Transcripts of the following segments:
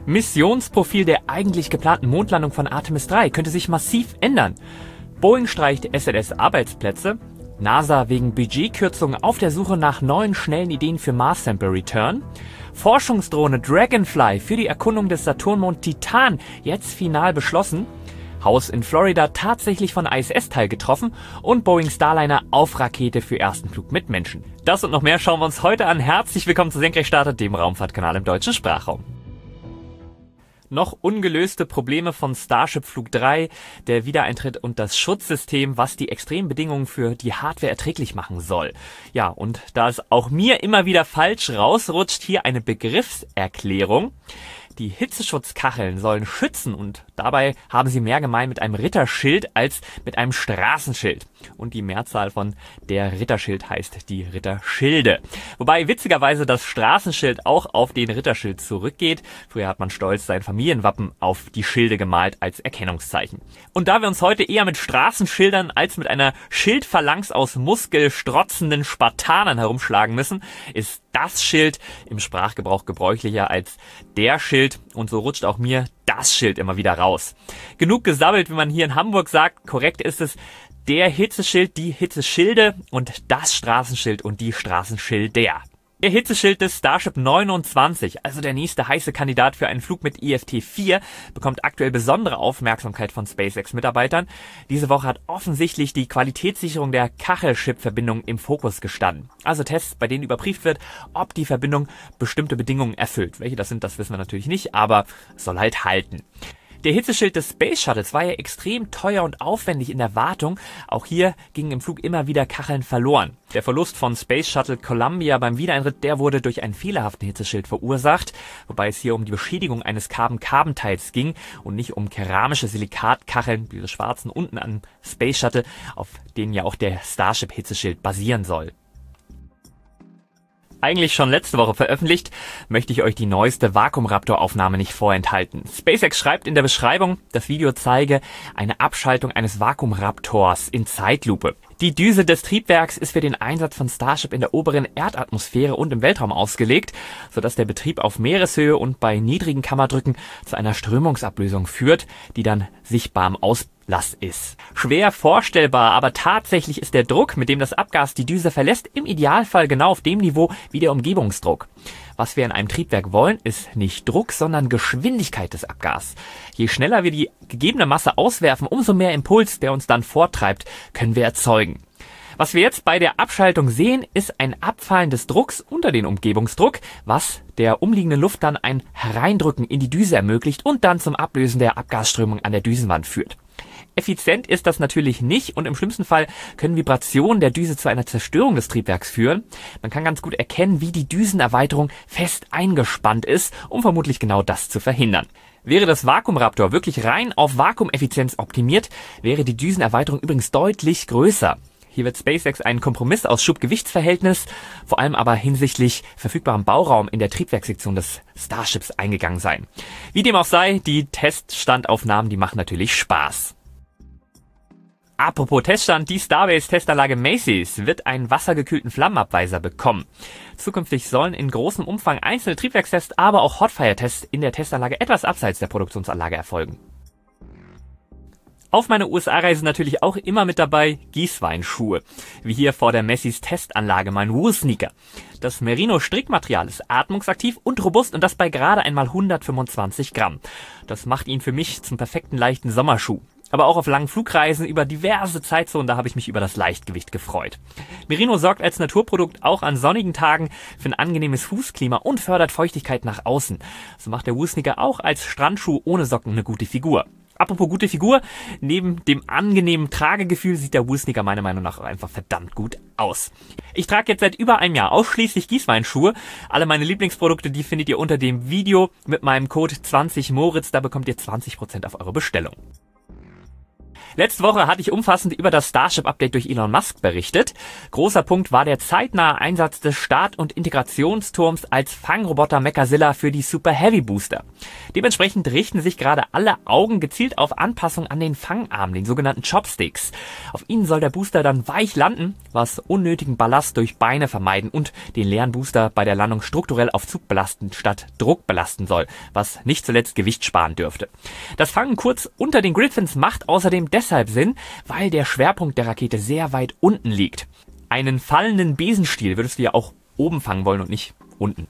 Missionsprofil der eigentlich geplanten Mondlandung von Artemis 3 könnte sich massiv ändern. Boeing streicht SLS-Arbeitsplätze. NASA wegen Budgetkürzungen auf der Suche nach neuen schnellen Ideen für Mars Sample Return. Forschungsdrohne Dragonfly für die Erkundung des Saturnmond Titan jetzt final beschlossen. Haus in Florida tatsächlich von ISS-Teil getroffen und Boeing Starliner auf Rakete für ersten Flug mit Menschen. Das und noch mehr schauen wir uns heute an. Herzlich willkommen zu Senkrechtstarter, dem Raumfahrtkanal im deutschen Sprachraum. Noch ungelöste Probleme von Starship Flug 3, der Wiedereintritt und das Schutzsystem, was die extremen Bedingungen für die Hardware erträglich machen soll. Ja, und da es auch mir immer wieder falsch rausrutscht, hier eine Begriffserklärung. Die Hitzeschutzkacheln sollen schützen und dabei haben sie mehr gemein mit einem Ritterschild als mit einem Straßenschild. Und die Mehrzahl von der Ritterschild heißt die Ritterschilde. Wobei witzigerweise das Straßenschild auch auf den Ritterschild zurückgeht. Früher hat man stolz sein Familienwappen auf die Schilde gemalt als Erkennungszeichen. Und da wir uns heute eher mit Straßenschildern als mit einer Schildphalanx aus muskelstrotzenden Spartanern herumschlagen müssen, ist das Schild im Sprachgebrauch gebräuchlicher als der Schild und so rutscht auch mir das Schild immer wieder raus. Genug gesabbelt, wie man hier in Hamburg sagt. Korrekt ist es der Hitzeschild, die Hitzeschilde und das Straßenschild und die Straßenschilder. Der Hitzeschild des Starship 29, also der nächste heiße Kandidat für einen Flug mit IFT-4, bekommt aktuell besondere Aufmerksamkeit von SpaceX-Mitarbeitern. Diese Woche hat offensichtlich die Qualitätssicherung der Kachelchip-Verbindung im Fokus gestanden. Also Tests, bei denen überprüft wird, ob die Verbindung bestimmte Bedingungen erfüllt. Welche das sind, das wissen wir natürlich nicht, aber es soll halt halten. Der Hitzeschild des Space Shuttles war ja extrem teuer und aufwendig in der Wartung. Auch hier gingen im Flug immer wieder Kacheln verloren. Der Verlust von Space Shuttle Columbia beim Wiedereintritt, der wurde durch einen fehlerhaften Hitzeschild verursacht, wobei es hier um die Beschädigung eines Carbon-Carbon-Teils ging und nicht um keramische Silikatkacheln, diese schwarzen unten am Space Shuttle, auf denen ja auch der Starship Hitzeschild basieren soll. Eigentlich schon letzte Woche veröffentlicht, möchte ich euch die neueste Vakuum-Raptor-Aufnahme nicht vorenthalten. SpaceX schreibt in der Beschreibung, das Video zeige eine Abschaltung eines Vakuum-Raptors in Zeitlupe. Die Düse des Triebwerks ist für den Einsatz von Starship in der oberen Erdatmosphäre und im Weltraum ausgelegt, sodass der Betrieb auf Meereshöhe und bei niedrigen Kammerdrücken zu einer Strömungsablösung führt, die dann sichtbar am Auslass ist. Schwer vorstellbar, aber tatsächlich ist der Druck, mit dem das Abgas die Düse verlässt, im Idealfall genau auf dem Niveau wie der Umgebungsdruck. Was wir in einem Triebwerk wollen, ist nicht Druck, sondern Geschwindigkeit des Abgas. Je schneller wir die gegebene Masse auswerfen, umso mehr Impuls, der uns dann vortreibt, können wir erzeugen. Was wir jetzt bei der Abschaltung sehen, ist ein Abfallen des Drucks unter den Umgebungsdruck, was der umliegenden Luft dann ein Hereindrücken in die Düse ermöglicht und dann zum Ablösen der Abgasströmung an der Düsenwand führt. Effizient ist das natürlich nicht und im schlimmsten Fall können Vibrationen der Düse zu einer Zerstörung des Triebwerks führen. Man kann ganz gut erkennen, wie die Düsenerweiterung fest eingespannt ist, um vermutlich genau das zu verhindern. Wäre das Vakuum-Raptor wirklich rein auf Vakuumeffizienz optimiert, wäre die Düsenerweiterung übrigens deutlich größer. Hier wird SpaceX einen Kompromiss aus Schub-Gewichtsverhältnis, vor allem aber hinsichtlich verfügbarem Bauraum in der Triebwerkssektion des Starships eingegangen sein. Wie dem auch sei, die Teststandaufnahmen, die machen natürlich Spaß. Apropos Teststand, die Starbase-Testanlage Macy's wird einen wassergekühlten Flammenabweiser bekommen. Zukünftig sollen in großem Umfang einzelne Triebwerkstests, aber auch Hotfire-Tests in der Testanlage etwas abseits der Produktionsanlage erfolgen. Auf meiner USA-Reise natürlich auch immer mit dabei Gießweinschuhe, wie hier vor der Macy's Testanlage mein Wool-Sneaker. Das Merino-Strickmaterial ist atmungsaktiv und robust und das bei gerade einmal 125 Gramm. Das macht ihn für mich zum perfekten leichten Sommerschuh. Aber auch auf langen Flugreisen über diverse Zeitzonen, da habe ich mich über das Leichtgewicht gefreut. Merino sorgt als Naturprodukt auch an sonnigen Tagen für ein angenehmes Fußklima und fördert Feuchtigkeit nach außen. So macht der Wool-Sneaker auch als Strandschuh ohne Socken eine gute Figur. Apropos gute Figur, neben dem angenehmen Tragegefühl sieht der Wool-Sneaker meiner Meinung nach auch einfach verdammt gut aus. Ich trage jetzt seit über einem Jahr ausschließlich Gießweinschuhe. Alle meine Lieblingsprodukte, die findet ihr unter dem Video mit meinem Code 20Moritz, da bekommt ihr 20% auf eure Bestellung. Letzte Woche hatte ich umfassend über das Starship-Update durch Elon Musk berichtet. Großer Punkt war der zeitnahe Einsatz des Start- und Integrationsturms als Fangroboter Mechazilla für die Super Heavy Booster. Dementsprechend richten sich gerade alle Augen gezielt auf Anpassung an den Fangarm, den sogenannten Chopsticks. Auf ihnen soll der Booster dann weich landen, was unnötigen Ballast durch Beine vermeiden und den leeren Booster bei der Landung strukturell auf Zug belasten statt Druck belasten soll, was nicht zuletzt Gewicht sparen dürfte. Das Fangen kurz unter den Griffins macht außerdem deshalb Sinn, weil der Schwerpunkt der Rakete sehr weit unten liegt. Einen fallenden Besenstiel würdest du ja auch oben fangen wollen und nicht unten.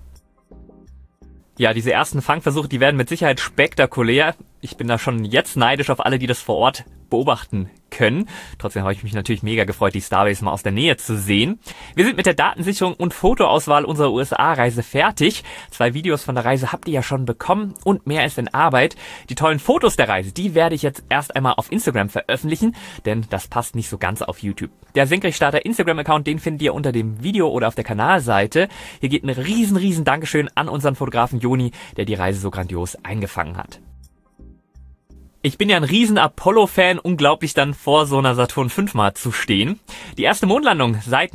Ja, diese ersten Fangversuche, die werden mit Sicherheit spektakulär. Ich bin da schon jetzt neidisch auf alle, die das vor Ort beobachten können. Trotzdem habe ich mich natürlich mega gefreut, die Starbase mal aus der Nähe zu sehen. Wir sind mit der Datensicherung und Fotoauswahl unserer USA-Reise fertig. 2 Videos von der Reise habt ihr ja schon bekommen und mehr ist in Arbeit. Die tollen Fotos der Reise, die werde ich jetzt erst einmal auf Instagram veröffentlichen, denn das passt nicht so ganz auf YouTube. Der Senkrechtstarter Instagram-Account, den findet ihr unter dem Video oder auf der Kanalseite. Hier geht ein riesen Dankeschön an unseren Fotografen Joni, der die Reise so grandios eingefangen hat. Ich bin ja ein riesen Apollo-Fan, unglaublich dann vor so einer Saturn V mal zu stehen. Die erste Mondlandung seit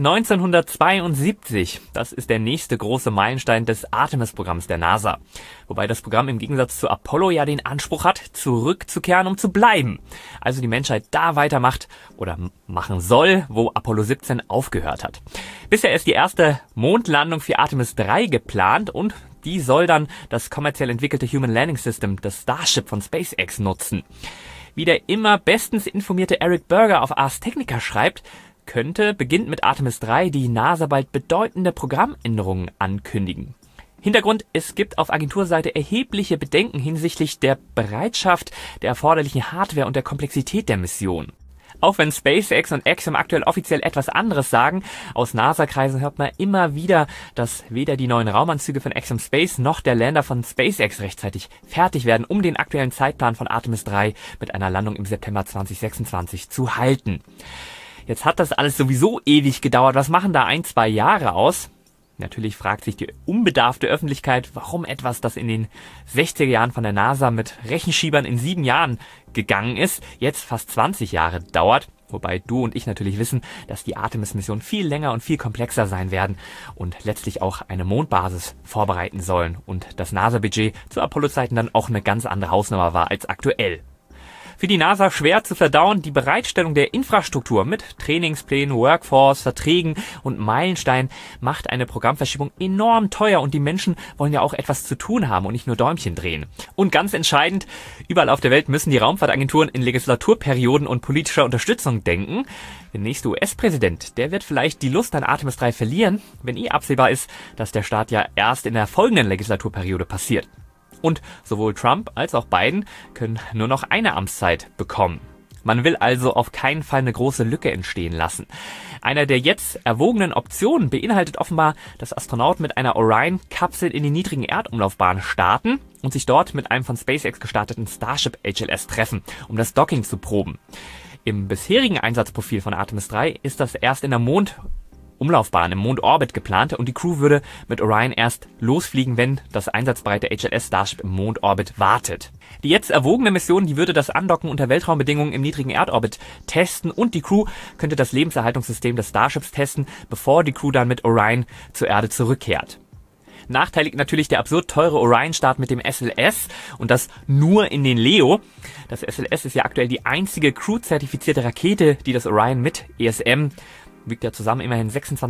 1972. Das ist der nächste große Meilenstein des Artemis-Programms der NASA. Wobei das Programm im Gegensatz zu Apollo ja den Anspruch hat, zurückzukehren, um zu bleiben. Also die Menschheit da weitermacht oder machen soll, wo Apollo 17 aufgehört hat. Bisher ist die erste Mondlandung für Artemis 3 geplant und die soll dann das kommerziell entwickelte Human Landing System, das Starship von SpaceX, nutzen. Wie der immer bestens informierte Eric Berger auf Ars Technica schreibt, könnte, beginnend mit Artemis 3, die NASA bald bedeutende Programmänderungen ankündigen. Hintergrund: Es gibt auf Agenturseite erhebliche Bedenken hinsichtlich der Bereitschaft, der erforderlichen Hardware und der Komplexität der Mission. Auch wenn SpaceX und Axiom aktuell offiziell etwas anderes sagen, aus NASA-Kreisen hört man immer wieder, dass weder die neuen Raumanzüge von Axiom Space noch der Lander von SpaceX rechtzeitig fertig werden, um den aktuellen Zeitplan von Artemis 3 mit einer Landung im September 2026 zu halten. Jetzt hat das alles sowieso ewig gedauert. Was machen da 1-2 Jahre aus? Natürlich fragt sich die unbedarfte Öffentlichkeit, warum etwas, das in den 60er Jahren von der NASA mit Rechenschiebern in 7 Jahren gegangen ist, jetzt fast 20 Jahre dauert. Wobei du und ich natürlich wissen, dass die Artemis-Missionen viel länger und viel komplexer sein werden und letztlich auch eine Mondbasis vorbereiten sollen und das NASA-Budget zu Apollo-Zeiten dann auch eine ganz andere Hausnummer war als aktuell. Für die NASA schwer zu verdauen, die Bereitstellung der Infrastruktur mit Trainingsplänen, Workforce, Verträgen und Meilensteinen macht eine Programmverschiebung enorm teuer und die Menschen wollen ja auch etwas zu tun haben und nicht nur Däumchen drehen. Und ganz entscheidend, überall auf der Welt müssen die Raumfahrtagenturen in Legislaturperioden und politischer Unterstützung denken. Der nächste US-Präsident, der wird vielleicht die Lust an Artemis 3 verlieren, wenn absehbar ist, dass der Start ja erst in der folgenden Legislaturperiode passiert. Und sowohl Trump als auch Biden können nur noch eine Amtszeit bekommen. Man will also auf keinen Fall eine große Lücke entstehen lassen. Einer der jetzt erwogenen Optionen beinhaltet offenbar, dass Astronauten mit einer Orion-Kapsel in die niedrigen Erdumlaufbahn starten und sich dort mit einem von SpaceX gestarteten Starship HLS treffen, um das Docking zu proben. Im bisherigen Einsatzprofil von Artemis 3 ist das erst in der Umlaufbahn im Mondorbit geplant und die Crew würde mit Orion erst losfliegen, wenn das einsatzbereite HLS Starship im Mondorbit wartet. Die jetzt erwogene Mission, die würde das Andocken unter Weltraumbedingungen im niedrigen Erdorbit testen und die Crew könnte das Lebenserhaltungssystem des Starships testen, bevor die Crew dann mit Orion zur Erde zurückkehrt. Nachteilig natürlich der absurd teure Orion-Start mit dem SLS und das nur in den LEO. Das SLS ist ja aktuell die einzige Crew-zertifizierte Rakete, die das Orion mit ESM, wiegt ja zusammen immerhin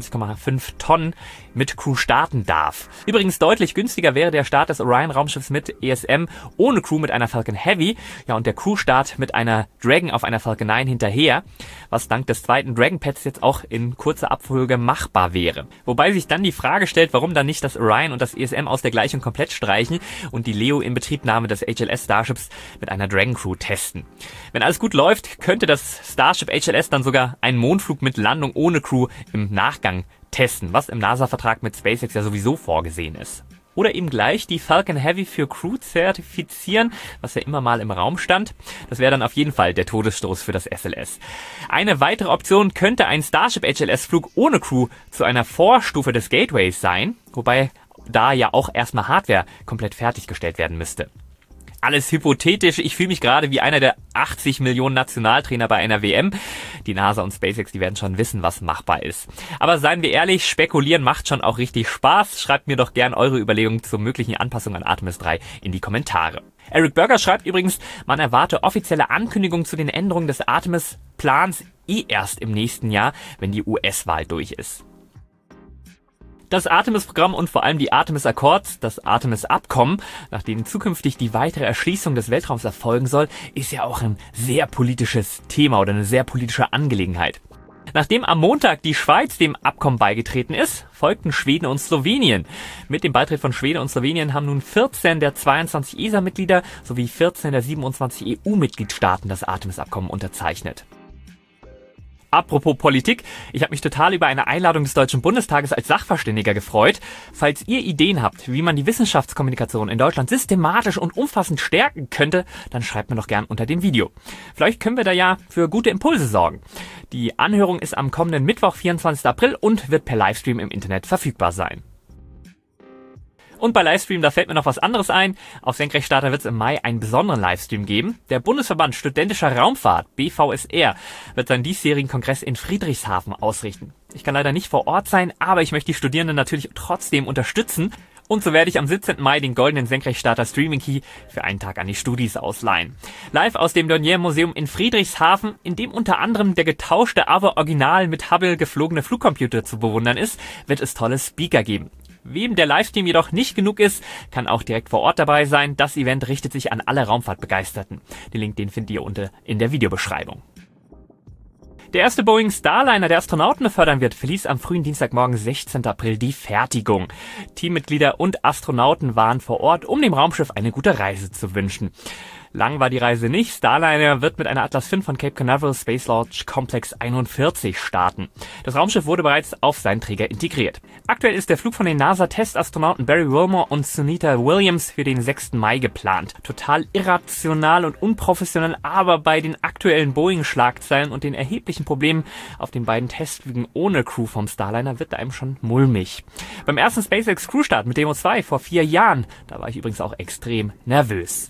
26,5 Tonnen, mit Crew starten darf. Übrigens deutlich günstiger wäre der Start des Orion-Raumschiffs mit ESM ohne Crew mit einer Falcon Heavy, ja, und der Crew-Start mit einer Dragon auf einer Falcon 9 hinterher, was dank des zweiten Dragon-Pads jetzt auch in kurzer Abfolge machbar wäre. Wobei sich dann die Frage stellt, warum dann nicht das Orion und das ESM aus der Gleichung komplett streichen und die LEO-Inbetriebnahme des HLS Starships mit einer Dragon-Crew testen. Wenn alles gut läuft, könnte das Starship HLS dann sogar einen Mondflug mit Landung ohne Crew im Nachgang testen, was im NASA-Vertrag mit SpaceX ja sowieso vorgesehen ist. Oder eben gleich die Falcon Heavy für Crew zertifizieren, was ja immer mal im Raum stand. Das wäre dann auf jeden Fall der Todesstoß für das SLS. Eine weitere Option könnte ein Starship HLS-Flug ohne Crew zu einer Vorstufe des Gateways sein, wobei da ja auch erstmal Hardware komplett fertiggestellt werden müsste. alles hypothetisch. Ich fühle mich gerade wie einer der 80 Millionen Nationaltrainer bei einer WM. Die NASA und SpaceX, die werden schon wissen, was machbar ist. Aber seien wir ehrlich, spekulieren macht schon auch richtig Spaß. Schreibt mir doch gern eure Überlegungen zur möglichen Anpassung an Artemis 3 in die Kommentare. Eric Berger schreibt übrigens, man erwarte offizielle Ankündigungen zu den Änderungen des Artemis-Plans erst im nächsten Jahr, wenn die US-Wahl durch ist. Das Artemis-Programm und vor allem die Artemis-Accords, das Artemis-Abkommen, nach denen zukünftig die weitere Erschließung des Weltraums erfolgen soll, ist ja auch ein sehr politisches Thema oder eine sehr politische Angelegenheit. Nachdem am Montag die Schweiz dem Abkommen beigetreten ist, folgten Schweden und Slowenien. Mit dem Beitritt von Schweden und Slowenien haben nun 14 der 22 ESA-Mitglieder sowie 14 der 27 EU-Mitgliedstaaten das Artemis-Abkommen unterzeichnet. Apropos Politik, ich habe mich total über eine Einladung des Deutschen Bundestages als Sachverständiger gefreut. Falls ihr Ideen habt, wie man die Wissenschaftskommunikation in Deutschland systematisch und umfassend stärken könnte, dann schreibt mir doch gern unter dem Video. Vielleicht können wir da ja für gute Impulse sorgen. Die Anhörung ist am kommenden Mittwoch, 24. April und wird per Livestream im Internet verfügbar sein. Und bei Livestream, da fällt mir noch was anderes ein. Auf Senkrechtstarter wird es im Mai einen besonderen Livestream geben. Der Bundesverband Studentischer Raumfahrt, BVSR, wird seinen diesjährigen Kongress in Friedrichshafen ausrichten. Ich kann leider nicht vor Ort sein, aber ich möchte die Studierenden natürlich trotzdem unterstützen. Und so werde ich am 17. Mai den goldenen Senkrechtstarter Streaming Key für einen Tag an die Studis ausleihen. Live aus dem Dornier Museum in Friedrichshafen, in dem unter anderem der getauschte, aber original mit Hubble geflogene Flugcomputer zu bewundern ist, wird es tolle Speaker geben. Wem der Livestream jedoch nicht genug ist, kann auch direkt vor Ort dabei sein. Das Event richtet sich an alle Raumfahrtbegeisterten. Den Link, den findet ihr unten in der Videobeschreibung. Der erste Boeing Starliner, der Astronauten befördern wird, verließ am frühen Dienstagmorgen, 16. April, die Fertigung. Teammitglieder und Astronauten waren vor Ort, um dem Raumschiff eine gute Reise zu wünschen. Lang war die Reise nicht. Starliner wird mit einer Atlas V von Cape Canaveral Space Launch Complex 41 starten. Das Raumschiff wurde bereits auf seinen Träger integriert. Aktuell ist der Flug von den NASA-Testastronauten Barry Wilmore und Sunita Williams für den 6. Mai geplant. Total irrational und unprofessionell, aber bei den aktuellen Boeing-Schlagzeilen und den erheblichen Problemen auf den beiden Testflügen ohne Crew vom Starliner wird einem schon mulmig. Beim ersten SpaceX Crew-Start mit Demo 2 vor 4 Jahren, da war ich übrigens auch extrem nervös.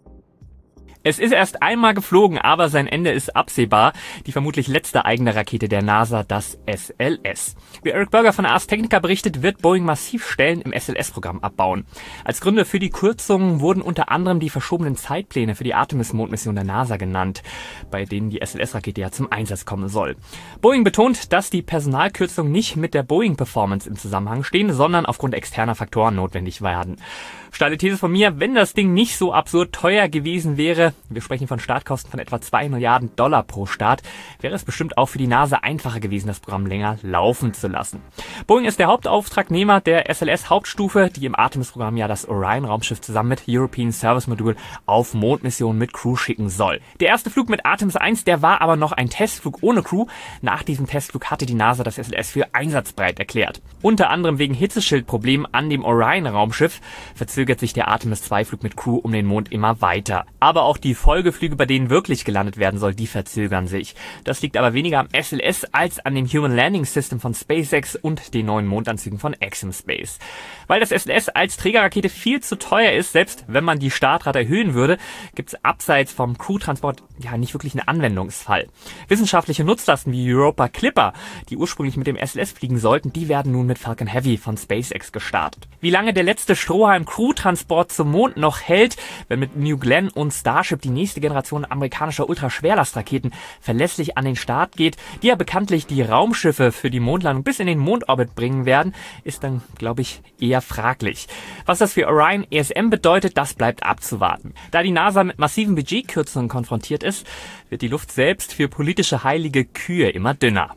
Es ist erst einmal geflogen, aber sein Ende ist absehbar. Die vermutlich letzte eigene Rakete der NASA, das SLS. Wie Eric Berger von Ars Technica berichtet, wird Boeing massiv Stellen im SLS-Programm abbauen. Als Gründe für die Kürzungen wurden unter anderem die verschobenen Zeitpläne für die Artemis-Mondmission der NASA genannt, bei denen die SLS-Rakete ja zum Einsatz kommen soll. Boeing betont, dass die Personalkürzungen nicht mit der Boeing-Performance im Zusammenhang stehen, sondern aufgrund externer Faktoren notwendig werden. Steile These von mir, wenn das Ding nicht so absurd teuer gewesen wäre, wir sprechen von Startkosten von etwa $2 Milliarden pro Start, wäre es bestimmt auch für die NASA einfacher gewesen, das Programm länger laufen zu lassen. Boeing ist der Hauptauftragnehmer der SLS-Hauptstufe, die im Artemis-Programm ja das Orion-Raumschiff zusammen mit European Service Module auf Mondmissionen mit Crew schicken soll. Der erste Flug mit Artemis 1, der war aber noch ein Testflug ohne Crew. Nach diesem Testflug hatte die NASA das SLS für einsatzbereit erklärt. Unter anderem wegen Hitzeschildproblemen an dem Orion-Raumschiff verzögert sich der Artemis 2-Flug mit Crew um den Mond immer weiter. Aber auch die Folgeflüge, bei denen wirklich gelandet werden soll, die verzögern sich. Das liegt aber weniger am SLS als an dem Human Landing System von SpaceX und den neuen Mondanzügen von Axiom Space. Weil das SLS als Trägerrakete viel zu teuer ist, selbst wenn man die Startrate erhöhen würde, gibt es abseits vom Crew-Transport ja nicht wirklich einen Anwendungsfall. Wissenschaftliche Nutzlasten wie Europa Clipper, die ursprünglich mit dem SLS fliegen sollten, die werden nun mit Falcon Heavy von SpaceX gestartet. Wie lange der letzte Strohhalm Crew-Transport zum Mond noch hält, wenn mit New Glenn und Starship die nächste Generation amerikanischer Ultraschwerlastraketen verlässlich an den Start geht, die ja bekanntlich die Raumschiffe für die Mondlandung bis in den Mondorbit bringen werden, ist dann, glaube ich, eher fraglich. Was das für Orion ESM bedeutet, das bleibt abzuwarten. Da die NASA mit massiven Budgetkürzungen konfrontiert ist, wird die Luft selbst für politische heilige Kühe immer dünner.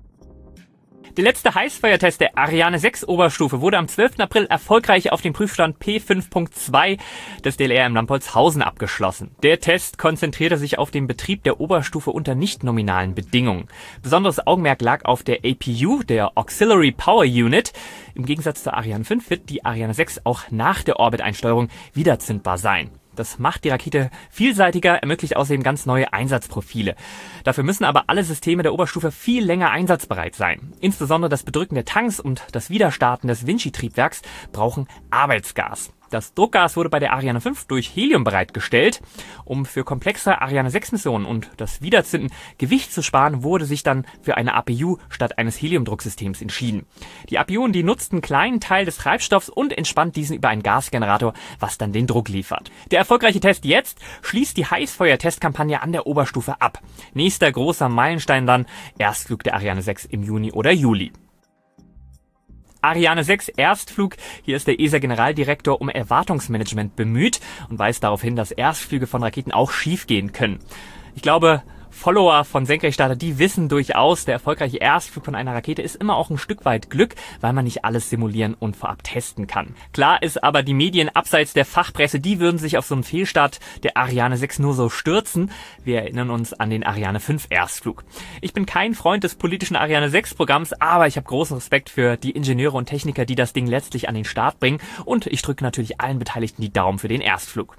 Der letzte Heißfeuertest der Ariane 6 Oberstufe wurde am 12. April erfolgreich auf dem Prüfstand P5.2 des DLR in Lampolzhausen abgeschlossen. Der Test konzentrierte sich auf den Betrieb der Oberstufe unter nicht nominalen Bedingungen. Besonderes Augenmerk lag auf der APU, der Auxiliary Power Unit. Im Gegensatz zur Ariane 5 wird die Ariane 6 auch nach der Orbiteinsteuerung wiederzündbar sein. Das macht die Rakete vielseitiger, ermöglicht außerdem ganz neue Einsatzprofile. Dafür müssen aber alle Systeme der Oberstufe viel länger einsatzbereit sein. Insbesondere das Bedrücken der Tanks und das Widerstarten des Vinci-Triebwerks brauchen Arbeitsgas. Das Druckgas wurde bei der Ariane 5 durch Helium bereitgestellt. Um für komplexe Ariane 6 Missionen und das Wiederzünden Gewicht zu sparen, wurde sich dann für eine APU statt eines Heliumdrucksystems entschieden. Die APU, die nutzt einen kleinen Teil des Treibstoffs und entspannt diesen über einen Gasgenerator, was dann den Druck liefert. Der erfolgreiche Test jetzt schließt die Heißfeuer-Testkampagne an der Oberstufe ab. Nächster großer Meilenstein dann Erstflug der Ariane 6 im Juni oder Juli. Ariane 6 Erstflug. Hier ist der ESA-Generaldirektor um Erwartungsmanagement bemüht und weist darauf hin, dass Erstflüge von Raketen auch schiefgehen können. Ich glaube, Follower von Senkrechtstarter, die wissen durchaus, der erfolgreiche Erstflug von einer Rakete ist immer auch ein Stück weit Glück, weil man nicht alles simulieren und vorab testen kann. Klar ist aber, die Medien abseits der Fachpresse, die würden sich auf so einen Fehlstart der Ariane 6 nur so stürzen. Wir erinnern uns an den Ariane 5 Erstflug. Ich bin kein Freund des politischen Ariane 6 Programms, aber ich habe großen Respekt für die Ingenieure und Techniker, die das Ding letztlich an den Start bringen, und ich drücke natürlich allen Beteiligten die Daumen für den Erstflug.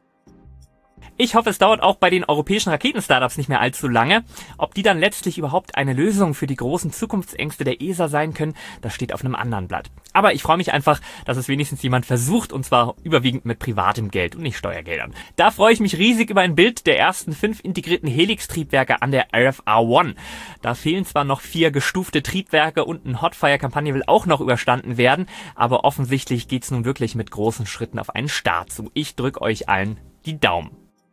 Ich hoffe, es dauert auch bei den europäischen Raketen-Startups nicht mehr allzu lange. Ob die dann letztlich überhaupt eine Lösung für die großen Zukunftsängste der ESA sein können, das steht auf einem anderen Blatt. Aber ich freue mich einfach, dass es wenigstens jemand versucht, und zwar überwiegend mit privatem Geld und nicht Steuergeldern. Da freue ich mich riesig über ein Bild der ersten 5 integrierten Helix-Triebwerke an der RFR-1. Da fehlen zwar noch 4 gestufte Triebwerke und eine Hotfire-Kampagne will auch noch überstanden werden, aber offensichtlich geht's nun wirklich mit großen Schritten auf einen Start zu. Ich drücke euch allen die Daumen.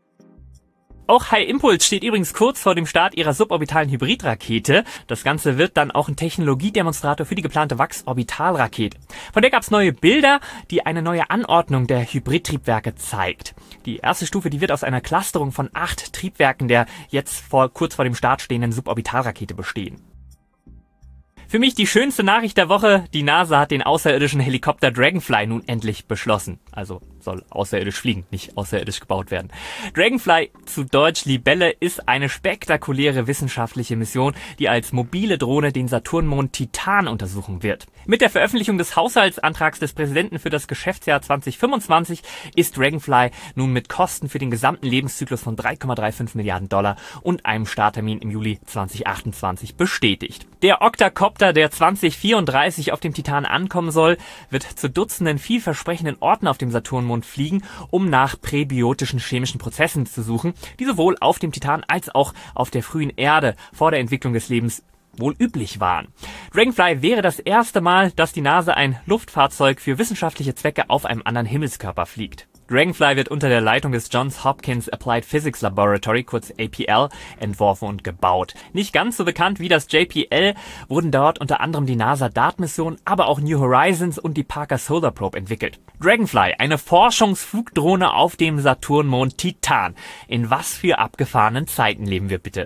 Auch High Impulse steht übrigens kurz vor dem Start ihrer suborbitalen Hybridrakete. Das Ganze wird dann auch ein Technologiedemonstrator für die geplante WAX-Orbitalrakete. Von der gab es neue Bilder, die eine neue Anordnung der Hybridtriebwerke zeigt. Die erste Stufe, die wird aus einer Clusterung von 8 Triebwerken der jetzt kurz vor dem Start stehenden Suborbitalrakete bestehen. Für mich die schönste Nachricht der Woche: Die NASA hat den außerirdischen Helikopter Dragonfly nun endlich beschlossen. Also soll außerirdisch fliegen, nicht außerirdisch gebaut werden. Dragonfly, zu Deutsch Libelle, ist eine spektakuläre wissenschaftliche Mission, die als mobile Drohne den Saturnmond Titan untersuchen wird. Mit der Veröffentlichung des Haushaltsantrags des Präsidenten für das Geschäftsjahr 2025 ist Dragonfly nun mit Kosten für den gesamten Lebenszyklus von 3,35 Milliarden Dollar und einem Starttermin im Juli 2028 bestätigt. Der Octacopter, der 2034 auf dem Titan ankommen soll, wird zu Dutzenden vielversprechenden Orten auf dem Saturnmond fliegen, um nach präbiotischen chemischen Prozessen zu suchen, die sowohl auf dem Titan als auch auf der frühen Erde vor der Entwicklung des Lebens wohl üblich waren. Dragonfly wäre das erste Mal, dass die NASA ein Luftfahrzeug für wissenschaftliche Zwecke auf einem anderen Himmelskörper fliegt. Dragonfly wird unter der Leitung des Johns Hopkins Applied Physics Laboratory, kurz APL, entworfen und gebaut. Nicht ganz so bekannt wie das JPL wurden dort unter anderem die NASA-DART-Mission, aber auch New Horizons und die Parker Solar Probe entwickelt. Dragonfly, eine Forschungsflugdrohne auf dem Saturnmond Titan. In was für abgefahrenen Zeiten leben wir bitte?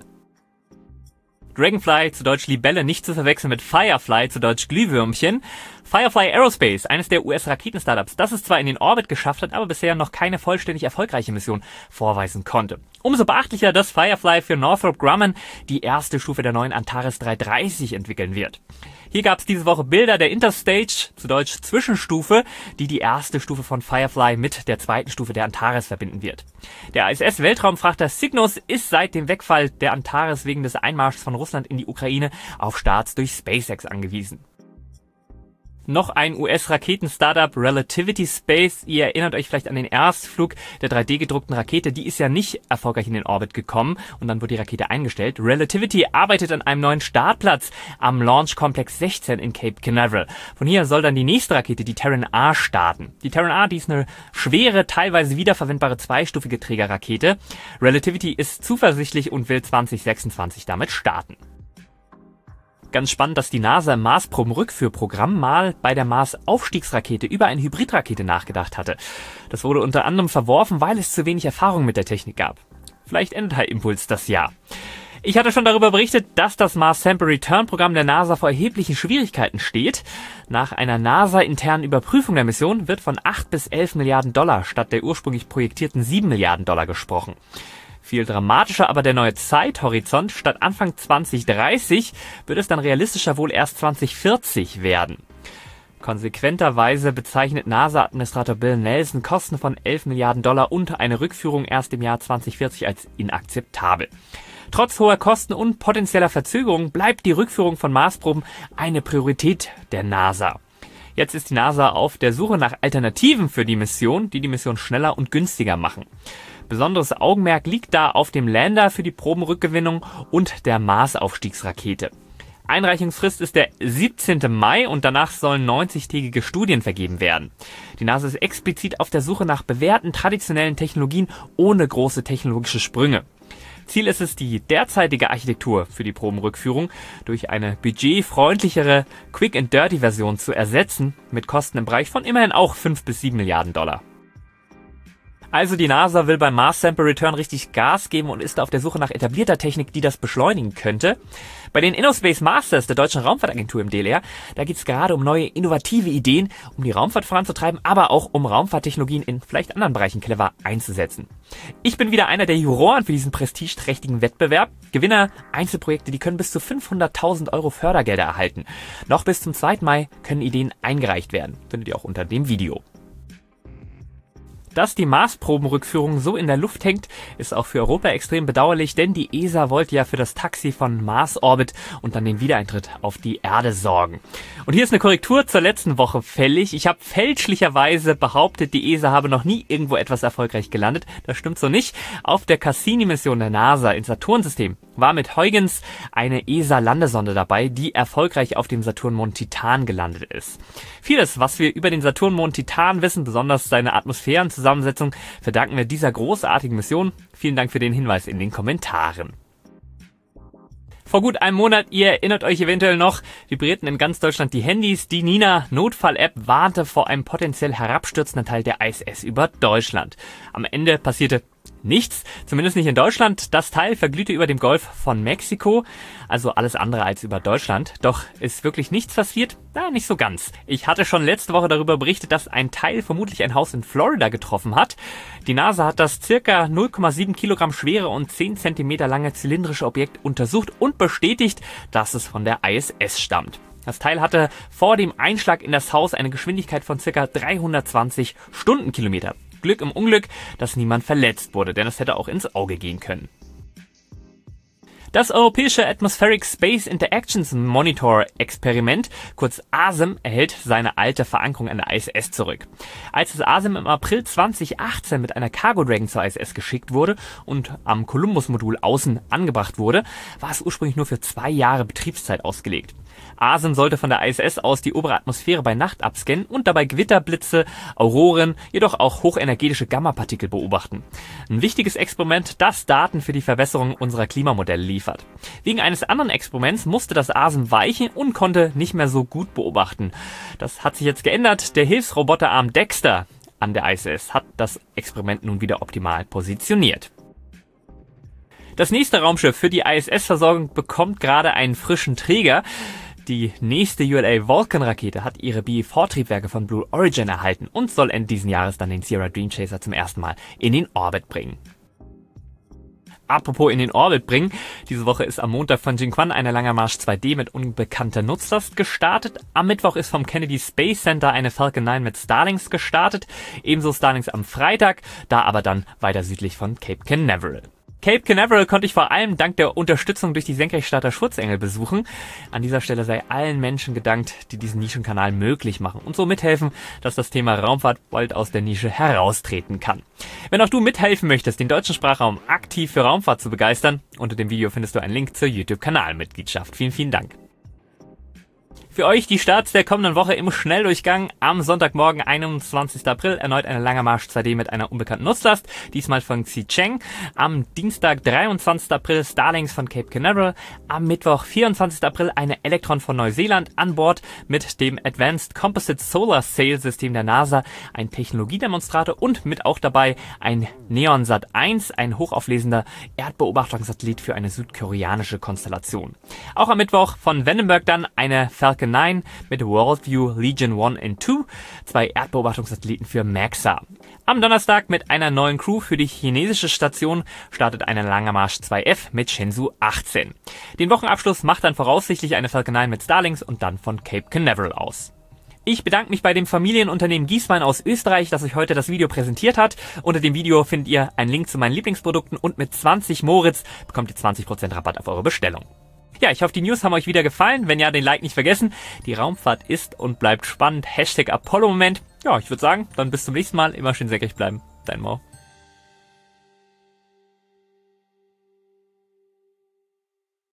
Dragonfly, zu Deutsch Libelle, nicht zu verwechseln mit Firefly, zu Deutsch Glühwürmchen. Firefly Aerospace, eines der US-Raketen-Startups, das es zwar in den Orbit geschafft hat, aber bisher noch keine vollständig erfolgreiche Mission vorweisen konnte. Umso beachtlicher, dass Firefly für Northrop Grumman die erste Stufe der neuen Antares 330 entwickeln wird. Hier gab es diese Woche Bilder der Interstage, zu Deutsch Zwischenstufe, die erste Stufe von Firefly mit der zweiten Stufe der Antares verbinden wird. Der ISS-Weltraumfrachter Cygnus ist seit dem Wegfall der Antares wegen des Einmarschs von Russland in die Ukraine auf Starts durch SpaceX angewiesen. Noch ein US-Raketen-Startup, Relativity Space. Ihr erinnert euch vielleicht an den Erstflug der 3D-gedruckten Rakete. Die ist ja nicht erfolgreich in den Orbit gekommen und dann wurde die Rakete eingestellt. Relativity arbeitet an einem neuen Startplatz am Launch Complex 16 in Cape Canaveral. Von hier soll dann die nächste Rakete, die Terran A, starten. Die Terran A, die ist eine schwere, teilweise wiederverwendbare zweistufige Trägerrakete. Relativity ist zuversichtlich und will 2026 damit starten. Ganz spannend, dass die NASA im Marsproben-Rückführprogramm mal bei der Mars-Aufstiegsrakete über eine Hybridrakete nachgedacht hatte. Das wurde unter anderem verworfen, weil es zu wenig Erfahrung mit der Technik gab. Vielleicht endet High Impulse das Jahr. Ich hatte schon darüber berichtet, dass das Mars Sample Return Programm der NASA vor erheblichen Schwierigkeiten steht. Nach einer NASA-internen Überprüfung der Mission wird von 8 bis 11 Milliarden Dollar statt der ursprünglich projektierten 7 Milliarden Dollar gesprochen. Viel dramatischer aber der neue Zeithorizont. Statt Anfang 2030 wird es dann realistischer wohl erst 2040 werden. Konsequenterweise bezeichnet NASA-Administrator Bill Nelson Kosten von 11 Milliarden Dollar und eine Rückführung erst im Jahr 2040 als inakzeptabel. Trotz hoher Kosten und potenzieller Verzögerungen bleibt die Rückführung von Marsproben eine Priorität der NASA. Jetzt ist die NASA auf der Suche nach Alternativen für die Mission, die die Mission schneller und günstiger machen. Besonderes Augenmerk liegt da auf dem Lander für die Probenrückgewinnung und der Marsaufstiegsrakete. Einreichungsfrist ist der 17. Mai und danach sollen 90-tägige Studien vergeben werden. Die NASA ist explizit auf der Suche nach bewährten traditionellen Technologien ohne große technologische Sprünge. Ziel ist es, die derzeitige Architektur für die Probenrückführung durch eine budgetfreundlichere Quick-and-Dirty-Version zu ersetzen, mit Kosten im Bereich von immerhin auch 5 bis 7 Milliarden $. Also die NASA will beim Mars Sample Return richtig Gas geben und ist auf der Suche nach etablierter Technik, die das beschleunigen könnte. Bei den InnoSpace Masters der Deutschen Raumfahrtagentur im DLR, da geht es gerade um neue innovative Ideen, um die Raumfahrt voranzutreiben, aber auch um Raumfahrttechnologien in vielleicht anderen Bereichen clever einzusetzen. Ich bin wieder einer der Juroren für diesen prestigeträchtigen Wettbewerb. Gewinner, Einzelprojekte, die können bis zu 500.000 € Fördergelder erhalten. Noch bis zum 2. Mai können Ideen eingereicht werden. Findet ihr auch unter dem Video. Dass die Mars-Probenrückführung so in der Luft hängt, ist auch für Europa extrem bedauerlich, denn die ESA wollte ja für das Taxi von Mars-Orbit und dann den Wiedereintritt auf die Erde sorgen. Und hier ist eine Korrektur zur letzten Woche fällig. Ich habe fälschlicherweise behauptet, die ESA habe noch nie irgendwo etwas erfolgreich gelandet. Das stimmt so nicht. Auf der Cassini-Mission der NASA ins Saturn-System war mit Huygens eine ESA-Landesonde dabei, die erfolgreich auf dem Saturnmond Titan gelandet ist. Vieles, was wir über den Saturnmond Titan wissen, besonders seine Atmosphärenzusammensetzung, verdanken wir dieser großartigen Mission. Vielen Dank für den Hinweis in den Kommentaren. Vor gut einem Monat, ihr erinnert euch eventuell noch, vibrierten in ganz Deutschland die Handys. Die Nina-Notfall-App warnte vor einem potenziell herabstürzenden Teil der ISS über Deutschland. Am Ende passierte nichts, zumindest nicht in Deutschland. Das Teil verglühte über dem Golf von Mexiko, also alles andere als über Deutschland. Doch ist wirklich nichts passiert? Na, nicht so ganz. Ich hatte schon letzte Woche darüber berichtet, dass ein Teil vermutlich ein Haus in Florida getroffen hat. Die NASA hat das circa 0,7 Kilogramm schwere und 10 Zentimeter lange zylindrische Objekt untersucht und bestätigt, dass es von der ISS stammt. Das Teil hatte vor dem Einschlag in das Haus eine Geschwindigkeit von circa 320 Stundenkilometer. Glück im Unglück, dass niemand verletzt wurde, denn es hätte auch ins Auge gehen können. Das europäische Atmospheric Space Interactions Monitor Experiment, kurz ASIM, erhält seine alte Verankerung an der ISS zurück. Als das ASIM im April 2018 mit einer Cargo Dragon zur ISS geschickt wurde und am Columbus-Modul außen angebracht wurde, war es ursprünglich nur für 2 Jahre Betriebszeit ausgelegt. ASIM sollte von der ISS aus die obere Atmosphäre bei Nacht abscannen und dabei Gewitterblitze, Auroren, jedoch auch hochenergetische Gammapartikel beobachten. Ein wichtiges Experiment, das Daten für die Verbesserung unserer Klimamodelle liefert. Wegen eines anderen Experiments musste das ASIM weichen und konnte nicht mehr so gut beobachten. Das hat sich jetzt geändert. Der Hilfsroboterarm Dexter an der ISS hat das Experiment nun wieder optimal positioniert. Das nächste Raumschiff für die ISS-Versorgung bekommt gerade einen frischen Träger. Die nächste ULA Vulcan-Rakete hat ihre BE-4-Triebwerke von Blue Origin erhalten und soll Ende diesen Jahres dann den Sierra Dream Chaser zum ersten Mal in den Orbit bringen. Apropos in den Orbit bringen, diese Woche ist am Montag von Jiuquan eine Langer Marsch 2D mit unbekannter Nutzlast gestartet. Am Mittwoch ist vom Kennedy Space Center eine Falcon 9 mit Starlings gestartet, ebenso Starlings am Freitag, da aber dann weiter südlich von Cape Canaveral. Cape Canaveral konnte ich vor allem dank der Unterstützung durch die Senkrechtstarter Schutzengel besuchen. An dieser Stelle sei allen Menschen gedankt, die diesen Nischenkanal möglich machen und so mithelfen, dass das Thema Raumfahrt bald aus der Nische heraustreten kann. Wenn auch du mithelfen möchtest, den deutschen Sprachraum aktiv für Raumfahrt zu begeistern, unter dem Video findest du einen Link zur YouTube-Kanalmitgliedschaft. Vielen, vielen Dank. Für euch die Starts der kommenden Woche im Schnelldurchgang. Am Sonntagmorgen, 21. April, erneut eine Langer Marsch 2D mit einer unbekannten Nutzlast, diesmal von Xicheng. Am Dienstag, 23. April, Starlings von Cape Canaveral. Am Mittwoch, 24. April, eine Electron von Neuseeland an Bord mit dem Advanced Composite Solar Sail System der NASA, ein Technologiedemonstrator und mit auch dabei ein NeonSat 1, ein hochauflesender Erdbeobachtungssatellit für eine südkoreanische Konstellation. Auch am Mittwoch von Vandenberg dann eine Falcon 9 mit Worldview Legion 1 und 2, 2 Erdbeobachtungssatelliten für MAXA. Am Donnerstag mit einer neuen Crew für die chinesische Station startet eine Langer Marsch 2F mit Shenzhou 18. Den Wochenabschluss macht dann voraussichtlich eine Falcon 9 mit Starlings und dann von Cape Canaveral aus. Ich bedanke mich bei dem Familienunternehmen Giesmann aus Österreich, das euch heute das Video präsentiert hat. Unter dem Video findet ihr einen Link zu meinen Lieblingsprodukten und mit 20 Moritz bekommt ihr 20% Rabatt auf eure Bestellung. Ja, ich hoffe, die News haben euch wieder gefallen. Wenn ja, den Like nicht vergessen. Die Raumfahrt ist und bleibt spannend. #Apollo-Moment. Ja, ich würde sagen, dann bis zum nächsten Mal. Immer schön säckig bleiben. Dein Mo.